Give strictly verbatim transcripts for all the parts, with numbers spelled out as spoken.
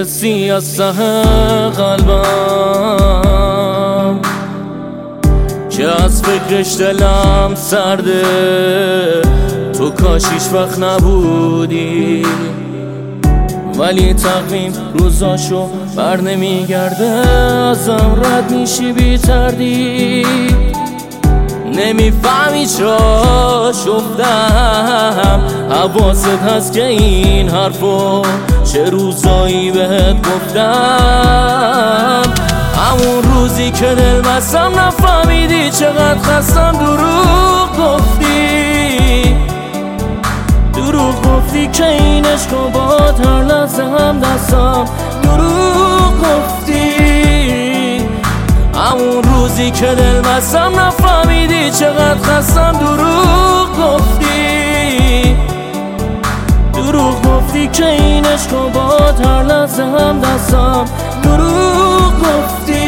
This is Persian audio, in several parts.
حسی از ته قلبم که از فکرش دلم سرده. تو کاش هیچ وقت نبودی، ولی تقویم روزاشو بر نمیگرده. ازم رد میشی بی تردید، نمیفهمی چرا شفتم. حواست هست که این حرفو چه روزایی بهت گفتم. همون روزی که دل بستم نفهمیدی چقدر خستم. دروغ گفتی، دروغ گفتی که این عشقو با هر لحظه هم دستم. دروغ گفتی، همون روزی که دل بستم نفهمیدی چقدر خستم. دروغ گفتی، دروغ گفتی که این عشقو با هر لحظه هم دستم. دروغ گفتی.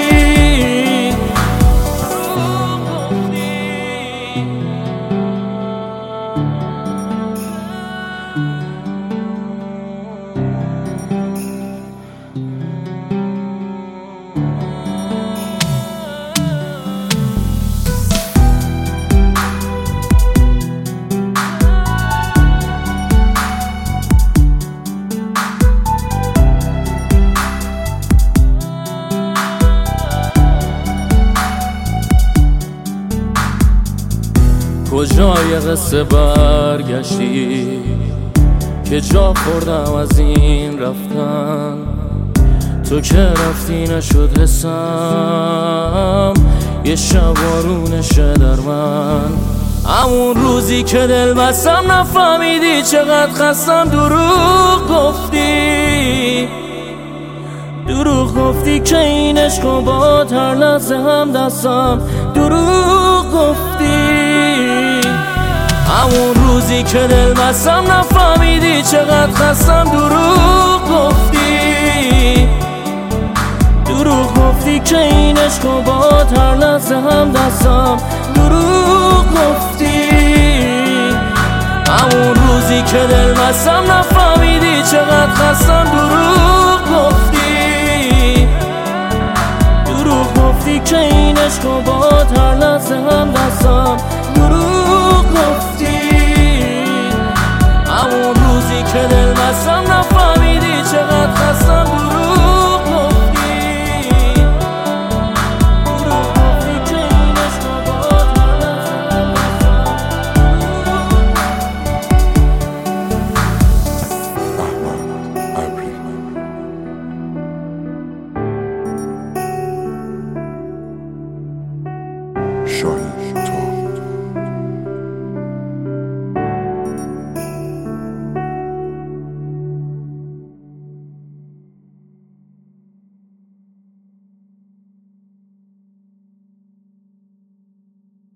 کجای قصه برگشتی که جا خوردم از این رفتن؟ تو که رفتی نشد حسم یه شب بارونشه در من. همون روزی که دل بستم نفهمیدی چقدر خستم. دروغ گفتی، دروغ گفتی که این عشقو با هر لحظه هم دستم. دروغ گفتی، همون روزی که دل بستم نفهمیدی چقدر خستم. دروغ گفتی، دروغ گفتی که این عشقو با هر لحظه هم دستم. دروغ گفتی، همون روزی که دل بستم نفهمیدی چقدر خستم. دروغ گفتی، دروغ گفتی که این عشقو با هر لحظه هم دستم. دروغ گفتی، همون روزی که دل بستم نفهمیدی چقدر خستم. دروغ گفتی، دروغ گفتی که این عشقو با هر لحظه هم دستم. شاهین